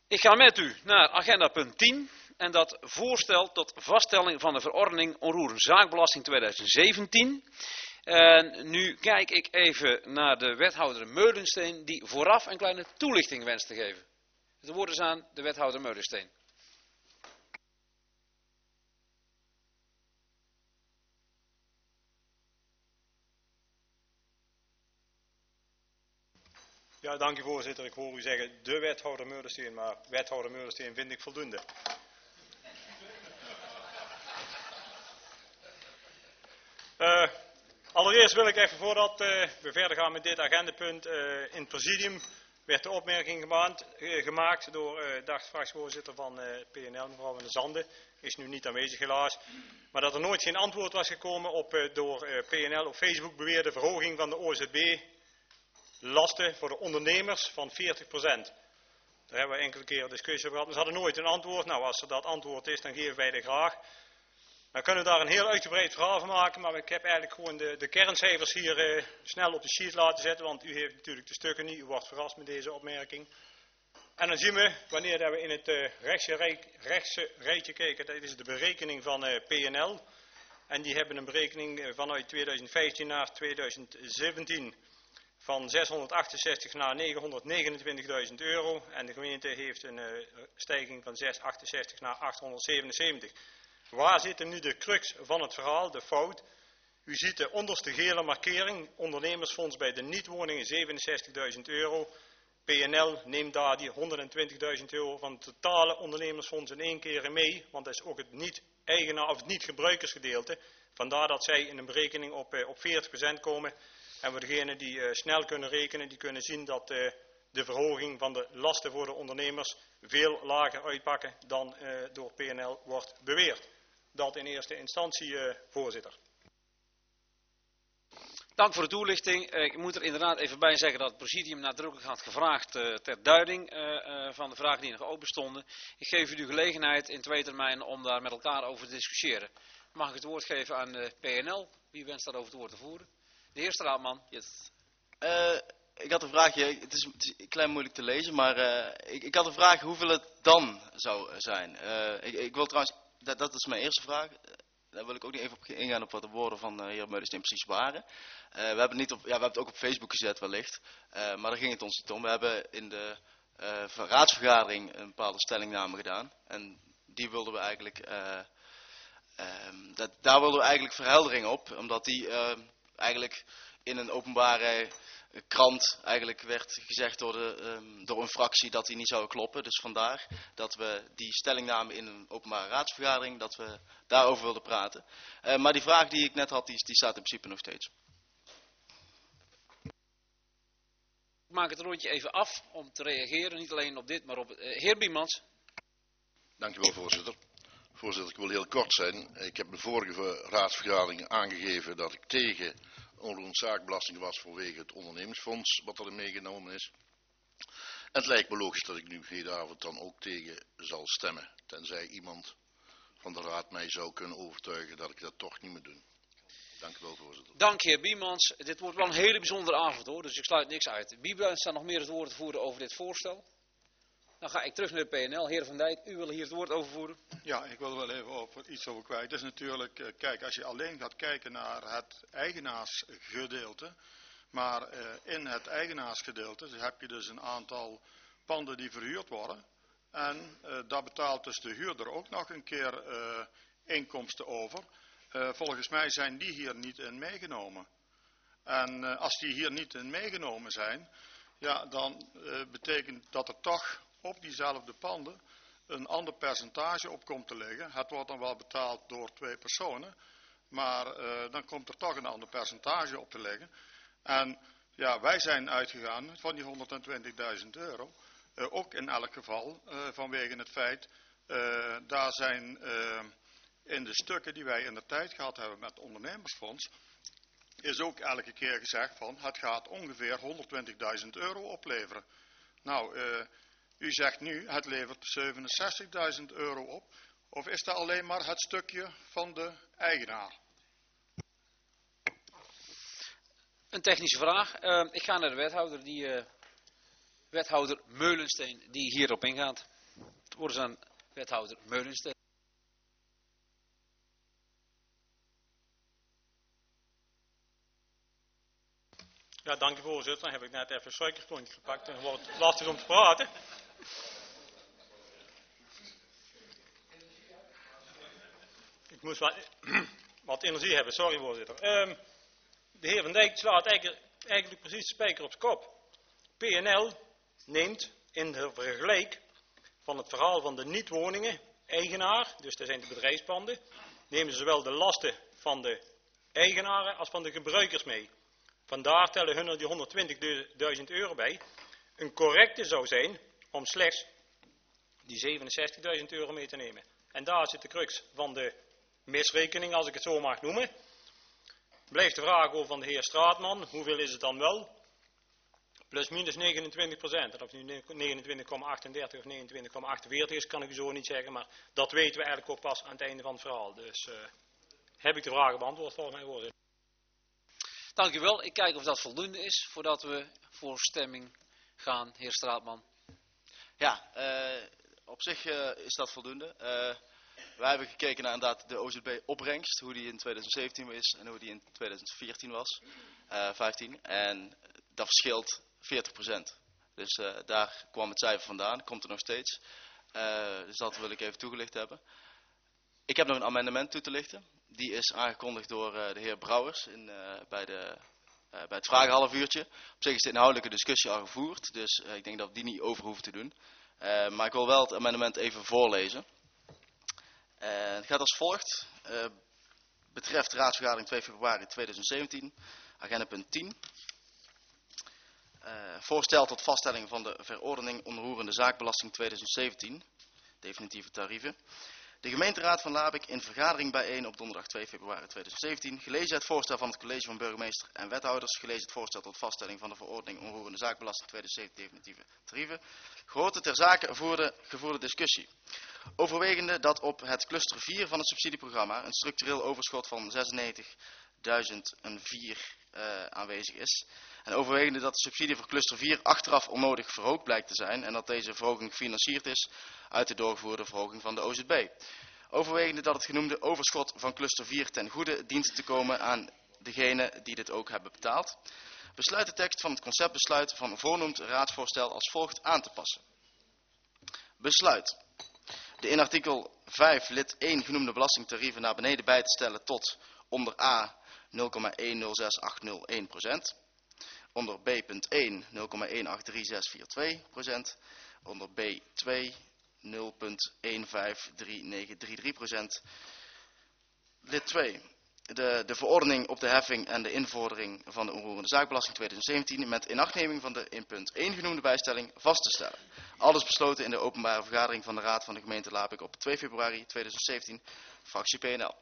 Ik ga met u naar agenda punt 10 en dat voorstel tot vaststelling van de verordening onroerend zaakbelasting 2017. En nu kijk ik even naar de wethouder Meulensteen die vooraf een kleine toelichting wenst te geven. Het woord is aan de wethouder Meulensteen. Ja, dank u voorzitter. Ik hoor u zeggen de wethouder Meulensteen, maar wethouder Meulensteen vind ik voldoende. Allereerst wil ik even voordat we verder gaan met dit agendapunt in het presidium werd de opmerking gemaakt door dagvraagvoorzitter van PNL, mevrouw Van der Zanden, is nu niet aanwezig helaas, maar dat er nooit geen antwoord was gekomen op door PNL op Facebook beweerde verhoging van de OZB lasten voor de ondernemers van 40%. Daar hebben we enkele keren discussie over gehad, maar ze hadden nooit een antwoord. Nou, als er dat antwoord is, dan geven wij dat graag. Dan kunnen we daar een heel uitgebreid verhaal van maken, maar ik heb eigenlijk gewoon de kerncijfers hier snel op de sheet laten zetten, want u heeft natuurlijk de stukken niet, u wordt verrast met deze opmerking. En dan zien we, wanneer we in het rechtse rijtje kijken, dat is de berekening van PNL. En die hebben een berekening vanuit 2015 naar 2017 van 668 naar 929.000 euro. En de gemeente heeft een stijging van 668 naar 877. Waar zit nu de crux van het verhaal, de fout? U ziet de onderste gele markering, ondernemersfonds bij de niet-woningen 67.000 euro. PNL neemt daar die 120.000 euro van het totale ondernemersfonds in één keer mee, want dat is ook het niet-eigenaar of het niet-gebruikersgedeelte. Vandaar dat zij in een berekening op 40% komen. En voor degenen die snel kunnen rekenen, die kunnen zien dat de verhoging van de lasten voor de ondernemers veel lager uitpakken dan door PNL wordt beweerd. Dat in eerste instantie, voorzitter. Dank voor de toelichting. Ik moet er inderdaad even bij zeggen dat het presidium nadrukkelijk had gevraagd ter duiding van de vragen die nog open stonden. Ik geef u de gelegenheid in 2 termijnen om daar met elkaar over te discussiëren. Mag ik het woord geven aan de PNL? Wie wenst daarover het woord te voeren? De heer Straatman. Yes. Ik had een vraagje, het is een klein moeilijk te lezen, maar ik had een vraag hoeveel het dan zou zijn. Ik wil trouwens, dat is mijn eerste vraag. Daar wil ik ook niet even op ingaan op wat de woorden van de heer Meulensteen precies waren. We hebben het ook op Facebook gezet wellicht, maar daar ging het ons niet om. We hebben in de raadsvergadering een bepaalde stellingname gedaan en die wilden we eigenlijk, daar wilden we eigenlijk verheldering op, omdat die eigenlijk in een openbare krant eigenlijk werd gezegd door een fractie dat die niet zou kloppen. Dus vandaar dat we die stellingname in een openbare raadsvergadering, dat we daarover wilden praten. Maar die vraag die ik net had, die staat in principe nog steeds. Ik maak het rondje even af om te reageren, niet alleen op dit, maar op heer Biemans. Dank u wel, voorzitter. Voorzitter, ik wil heel kort zijn. Ik heb in de vorige raadsvergadering aangegeven dat ik tegen onroerend zaakbelasting was vanwege het ondernemingsfonds wat erin meegenomen is. En het lijkt me logisch dat ik nu hedenavond dan ook tegen zal stemmen. Tenzij iemand van de raad mij zou kunnen overtuigen dat ik dat toch niet moet doen. Dank u wel, voorzitter. Dank heer Biemans. Dit wordt wel een hele bijzondere avond hoor, dus ik sluit niks uit. Wie wenst daar nog meer het woord te voeren over dit voorstel? Dan ga ik terug naar de PNL. Heer Van Dijk, u wil hier het woord over voeren? Ja, ik wil er wel even iets over kwijt. Het is natuurlijk, kijk, als je alleen gaat kijken naar het eigenaarsgedeelte, maar in het eigenaarsgedeelte heb je dus een aantal panden die verhuurd worden. En daar betaalt dus de huurder ook nog een keer inkomsten over. Volgens mij zijn die hier niet in meegenomen. En als die hier niet in meegenomen zijn, ja, dan betekent dat er toch op diezelfde panden een ander percentage op komt te liggen. Het wordt dan wel betaald door 2 personen, maar dan komt er toch een ander percentage op te liggen. En ja, wij zijn uitgegaan van die 120.000 euro, ook in elk geval vanwege het feit, daar zijn in de stukken die wij in de tijd gehad hebben met het ondernemersfonds, is ook elke keer gezegd van het gaat ongeveer 120.000 euro opleveren. Nou, u zegt nu het levert 67.000 euro op. Of is dat alleen maar het stukje van de eigenaar? Een technische vraag. Ik ga naar de wethouder, wethouder Meulensteen, die hierop ingaat. Het woord is aan wethouder Meulenstedt. Ja, dank u voorzitter. Dan heb ik net even een suikerklontje gepakt en wordt het lastig om te praten. Ik moest wat energie hebben, sorry voorzitter. De heer Van Dijk slaat eigenlijk precies de spijker op zijn kop. PNL neemt in de vergelijk van het verhaal van de niet-woningen-eigenaar, dus dat zijn de bedrijfspanden, nemen ze zowel de lasten van de eigenaren als van de gebruikers mee. Vandaar tellen hun er die 120.000 euro bij. Een correcte zou zijn om slechts die 67.000 euro mee te nemen. En daar zit de crux van de misrekening, als ik het zo mag noemen. Blijft de vraag over van de heer Straatman, hoeveel is het dan wel? Plus minus 29%. En of het nu 29,38 of 29,48 is, kan ik u zo niet zeggen. Maar dat weten we eigenlijk ook pas aan het einde van het verhaal. Dus heb ik de vragen beantwoord volgens mij, voorzitter. Dank u wel. Ik kijk of dat voldoende is voordat we voor stemming gaan, heer Straatman. Ja, op zich is dat voldoende. Wij hebben gekeken naar inderdaad de OZB-opbrengst, hoe die in 2017 is en hoe die in 2014 was, 15. En dat verschilt 40%. Dus daar kwam het cijfer vandaan, komt er nog steeds. Dus dat wil ik even toegelicht hebben. Ik heb nog een amendement toe te lichten. Die is aangekondigd door de heer Brouwers bij het vragenhalfuurtje. Op zich is de inhoudelijke discussie al gevoerd, dus ik denk dat we die niet over hoeven te doen. Maar ik wil wel het amendement even voorlezen. Het gaat als volgt. Betreft raadsvergadering 2 februari 2017, agenda punt 10. Voorstel tot vaststelling van de verordening onroerende zaakbelasting 2017, definitieve tarieven. De gemeenteraad van Labik in vergadering bijeen op donderdag 2 februari 2017, gelezen het voorstel van het college van burgemeester en wethouders, gelezen het voorstel tot vaststelling van de verordening onroerende zaakbelasting 2017, definitieve tarieven, gehoord de ter zake gevoerde discussie. Overwegende dat op het cluster 4 van het subsidieprogramma een structureel overschot van 96.004 aanwezig is. En overwegende dat de subsidie voor cluster 4 achteraf onnodig verhoogd blijkt te zijn en dat deze verhoging gefinancierd is uit de doorgevoerde verhoging van de OZB. Overwegende dat het genoemde overschot van cluster 4 ten goede dient te komen aan degenen die dit ook hebben betaald. Besluit de tekst van het conceptbesluit van voornoemd raadsvoorstel als volgt aan te passen. Besluit. De in artikel 5 lid 1 genoemde belastingtarieven naar beneden bij te stellen tot onder A 0,106801%, onder B.1 0,183642%, onder B2 0,153933%. Lid 2. De verordening op de heffing en de invordering van de onroerende zaakbelasting 2017 met inachtneming van de in punt 1 genoemde bijstelling vast te stellen. Alles besloten in de openbare vergadering van de Raad van de gemeente Labik op 2 februari 2017, fractie PNL.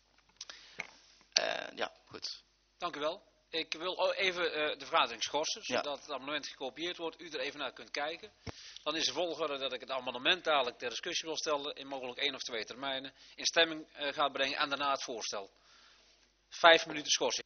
Ja, goed. Dank u wel. Ik wil even de vergadering schorsen, zodat Ja. het amendement gekopieerd wordt. U er even naar kunt kijken. Dan is de volgorde dat ik het amendement dadelijk ter discussie wil stellen, in mogelijk 1 of 2 termijnen, in stemming gaat brengen en daarna het voorstel. 5 minuten schorsing.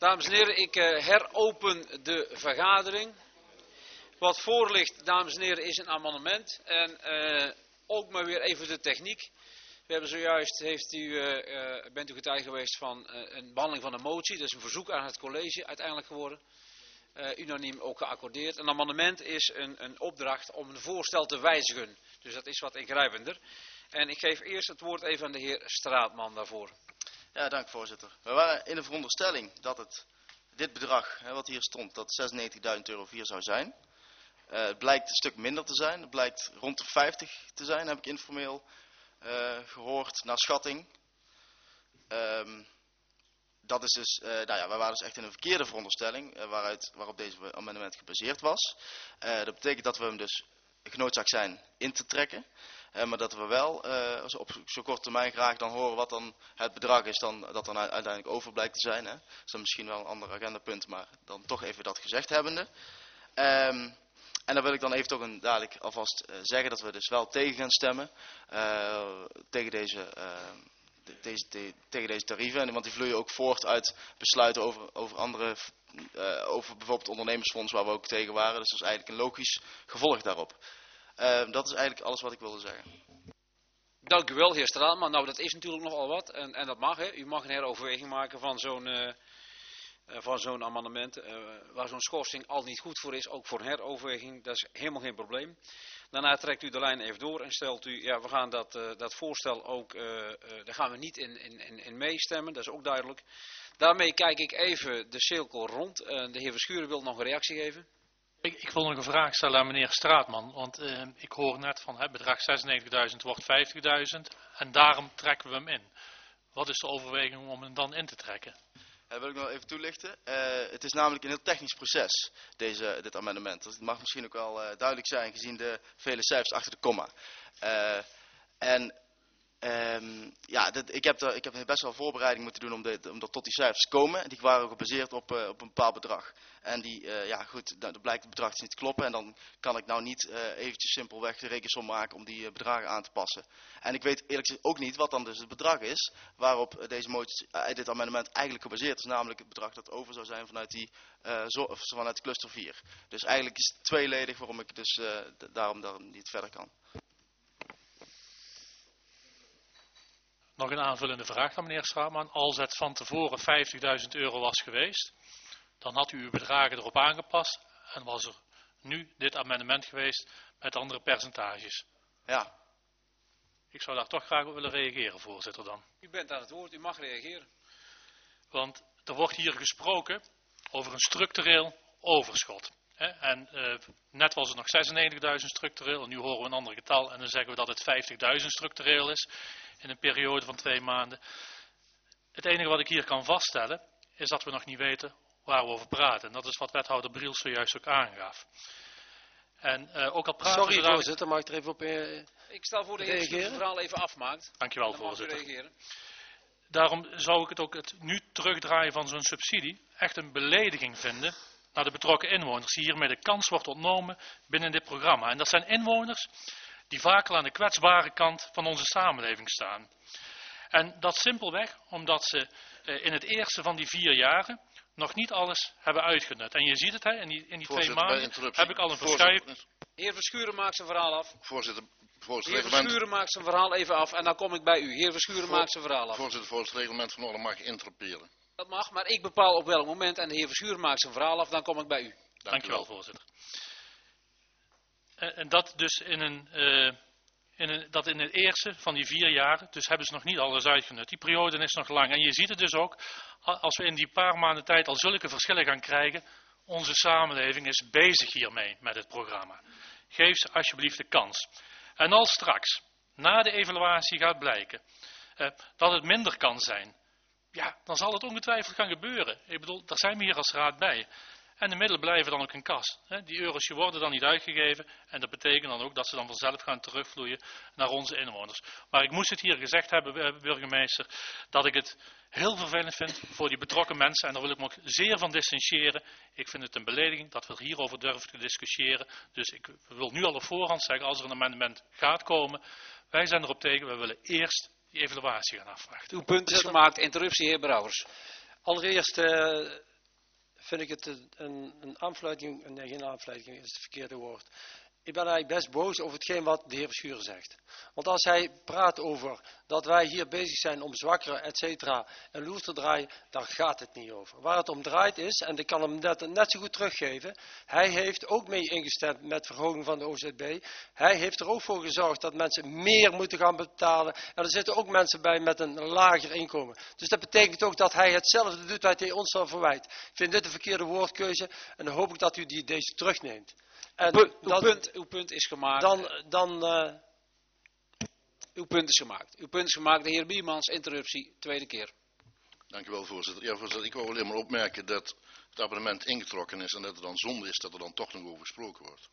Dames en heren, ik heropen de vergadering. Wat voor ligt, dames en heren, is een amendement. En ook maar weer even de techniek. We hebben zojuist, bent u getuige geweest van een behandeling van een motie. Dat is een verzoek aan het college uiteindelijk geworden. Unaniem ook geaccordeerd. Een amendement is een opdracht om een voorstel te wijzigen. Dus dat is wat ingrijpender. En ik geef eerst het woord even aan de heer Straatman daarvoor. Ja, dank voorzitter. We waren in de veronderstelling dat dit bedrag, wat hier stond, dat €96.000 hier zou zijn. Het blijkt een stuk minder te zijn. Het blijkt rond de 50 te zijn, heb ik informeel gehoord, naar schatting. Dat is dus, we waren dus echt in een verkeerde veronderstelling waarop deze amendement gebaseerd was. Dat betekent dat we hem dus genoodzaakt zijn in te trekken. Maar dat we wel op zo korte termijn graag dan horen wat dan het bedrag is dat dan uiteindelijk over blijkt te zijn. Hè. Dat is dan misschien wel een ander agendapunt, maar dan toch even dat gezegd hebbende. En dan wil ik dan even toch dadelijk alvast zeggen dat we dus wel tegen gaan stemmen. Tegen deze tarieven. Want die vloeien ook voort uit besluiten over andere, over bijvoorbeeld het ondernemersfonds waar we ook tegen waren. Dus dat is eigenlijk een logisch gevolg daarop. Dat is eigenlijk alles wat ik wilde zeggen. Dank u wel, heer Straatman. Nou, dat is natuurlijk nogal wat. En dat mag, hè. U mag een heroverweging maken van zo'n amendement. Waar zo'n schorsing al niet goed voor is, ook voor een heroverweging. Dat is helemaal geen probleem. Daarna trekt u de lijn even door en stelt u, ja, we gaan dat voorstel ook, daar gaan we niet in meestemmen, dat is ook duidelijk. Daarmee kijk ik even de cirkel rond. De heer Verschuren wil nog een reactie geven. Ik wil nog een vraag stellen aan meneer Straatman, want ik hoor net van het bedrag 96.000 wordt 50.000 en daarom trekken we hem in. Wat is de overweging om hem dan in te trekken? Dat wil ik nog even toelichten. Het is namelijk een heel technisch proces, dit amendement. Dat mag misschien ook wel duidelijk zijn gezien de vele cijfers achter de komma. Ik heb best wel voorbereiding moeten doen om tot die cijfers te komen. Die waren ook gebaseerd op een bepaald bedrag. En dan blijkt het bedrag niet te kloppen. En dan kan ik nou niet eventjes simpelweg de rekensom maken om die bedragen aan te passen. En ik weet eerlijk gezegd ook niet wat dan dus het bedrag is waarop dit amendement eigenlijk gebaseerd is. Namelijk het bedrag dat over zou zijn vanuit cluster 4. Dus eigenlijk is het tweeledig waarom ik dus daarom niet verder kan. Nog een aanvullende vraag aan meneer Straatman. Als het van tevoren €50.000 was geweest, dan had u uw bedragen erop aangepast en was er nu dit amendement geweest met andere percentages. Ja. Ik zou daar toch graag op willen reageren, voorzitter dan. U bent aan het woord, u mag reageren. Want er wordt hier gesproken over een structureel overschot. En net was het nog 96.000 structureel en nu horen we een ander getal en dan zeggen we dat het 50.000 structureel is in een periode van 2 maanden. Het enige wat ik hier kan vaststellen is dat we nog niet weten waar we over praten. En dat is wat wethouder Briels zojuist ook aangaf. En ook al praten Sorry voorzitter, mag ik er even op Ik stel voor de heer Verschuren het verhaal even afmaakt. Dankjewel, dan mag u voorzitter. reageren. Daarom zou ik het nu terugdraaien van zo'n subsidie echt een belediging vinden naar de betrokken inwoners die hiermee de kans wordt ontnomen binnen dit programma. En dat zijn inwoners die vaak al aan de kwetsbare kant van onze samenleving staan. En dat simpelweg omdat ze in het eerste van die 4 jaren nog niet alles hebben uitgenut. En je ziet het, in die 2 maanden heb ik al een verschuiving. Heer Verschuren maakt zijn verhaal af. Voorzitter, Heer Verschuren maakt zijn verhaal even af en dan kom ik bij u. Heer Verschuren maakt zijn verhaal af. Voorzitter, volgens het reglement van orde mag ik interroperen. Dat mag, maar ik bepaal op welk moment en de heer Verschuren maakt zijn verhaal af, dan kom ik bij u. Dankjewel, voorzitter. En dat dus in het eerste van die 4 jaar, dus hebben ze nog niet alles uitgenut. Die periode is nog lang. En je ziet het dus ook, als we in die paar maanden tijd al zulke verschillen gaan krijgen, onze samenleving is bezig hiermee met het programma. Geef ze alsjeblieft de kans. En als straks, na de evaluatie gaat blijken, dat het minder kan zijn, ja, dan zal het ongetwijfeld gaan gebeuren. Ik bedoel, daar zijn we hier als raad bij. En de middelen blijven dan ook in kas. Die euro's worden dan niet uitgegeven. En dat betekent dan ook dat ze dan vanzelf gaan terugvloeien naar onze inwoners. Maar ik moest het hier gezegd hebben, burgemeester, dat ik het heel vervelend vind voor die betrokken mensen. En daar wil ik me ook zeer van distancieren. Ik vind het een belediging dat we hierover durven te discussiëren. Dus ik wil nu al op voorhand zeggen, als er een amendement gaat komen, wij zijn erop tegen, we willen eerst die evaluatie gaan afwachten. Uw punt is gemaakt. Interruptie, heer Brouwers. Allereerst vind ik het een aanfluiting, nee geen aanfluiting is het verkeerde woord. Ik ben eigenlijk best boos over hetgeen wat de heer Verschuren zegt. Want als hij praat over dat wij hier bezig zijn om zwakkeren, et cetera, en loer te draaien, daar gaat het niet over. Waar het om draait is, en ik kan hem net zo goed teruggeven, hij heeft ook mee ingestemd met verhoging van de OZB. Hij heeft er ook voor gezorgd dat mensen meer moeten gaan betalen. En er zitten ook mensen bij met een lager inkomen. Dus dat betekent ook dat hij hetzelfde doet wat hij ons dan verwijt. Ik vind dit een verkeerde woordkeuze en dan hoop ik dat u deze terugneemt. En Uw punt is gemaakt. Uw punt is gemaakt. Uw punt is gemaakt. De heer Biermans, interruptie, tweede keer. Dank u wel, voorzitter. Ja, voorzitter, ik wou alleen maar opmerken dat het abonnement ingetrokken is en dat het dan zonde is dat er dan toch nog over gesproken wordt.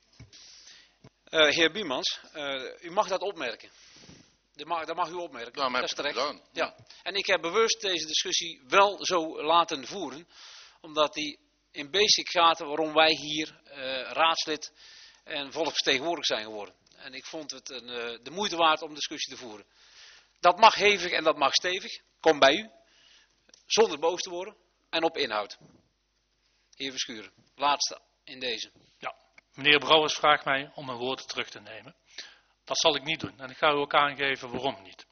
Heer Biermans, u mag dat opmerken. Dat mag u opmerken. Nou, maar dat is heb je terecht. gedaan. Ja. En ik heb bewust deze discussie wel zo laten voeren, omdat die in basic gaat waarom wij hier raadslid en volksvertegenwoordiger zijn geworden. En ik vond het de moeite waard om discussie te voeren. Dat mag hevig en dat mag stevig. Kom bij u. Zonder boos te worden. En op inhoud. Heer Verschuren. Laatste in deze. Ja, meneer Brouwers vraagt mij om mijn woorden terug te nemen. Dat zal ik niet doen. En ik ga u ook aangeven waarom niet.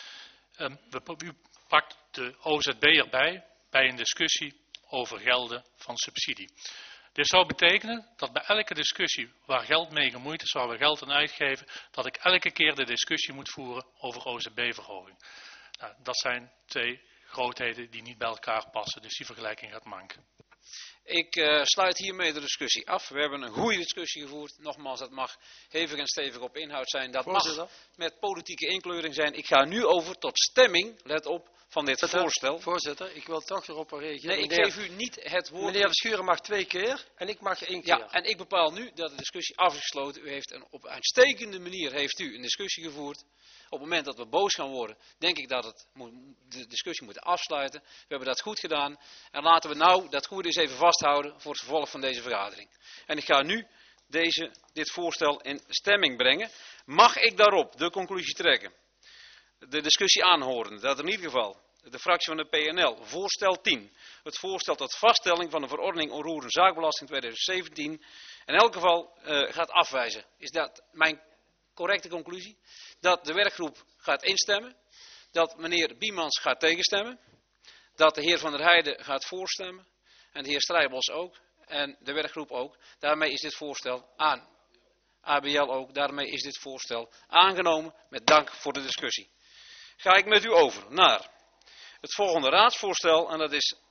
U pakt de OZB erbij bij een discussie over gelden van subsidie. Dit zou betekenen dat bij elke discussie waar geld mee gemoeid is, waar we geld aan uitgeven, dat ik elke keer de discussie moet voeren over OZB-verhoging. Nou, dat zijn twee grootheden die niet bij elkaar passen, dus die vergelijking gaat manken. Ik sluit hiermee de discussie af. We hebben een goede discussie gevoerd. Nogmaals, dat mag hevig en stevig op inhoud zijn. Dat mag met politieke inkleuring zijn. Ik ga nu over tot stemming, let op, van dit voorstel. Voorzitter, ik wil toch erop reageren. Nee, ik geef u niet het woord. Meneer Verschuren mag 2 keer en ik mag 1 keer. Ja, en ik bepaal nu dat de discussie af is gesloten. U heeft op een uitstekende manier een discussie gevoerd. Op het moment dat we boos gaan worden, denk ik dat de discussie moet afsluiten. We hebben dat goed gedaan. En laten we nou dat goede eens even vasthouden voor het vervolg van deze vergadering. En ik ga nu dit voorstel in stemming brengen. Mag ik daarop de conclusie trekken? De discussie aanhoren. Dat in ieder geval de fractie van de PNL, voorstel 10. Het voorstel tot vaststelling van de verordening onroerende zaakbelasting 2017. In elk geval gaat afwijzen. Is dat mijn correcte conclusie? Dat de werkgroep gaat instemmen. Dat meneer Biemans gaat tegenstemmen. Dat de heer Van der Heijden gaat voorstemmen. En de heer Strijbos ook. En de werkgroep ook. Daarmee is dit voorstel aan. ABL ook. Daarmee is dit voorstel aangenomen. Met dank voor de discussie. Ga ik met u over naar het volgende raadsvoorstel. En dat is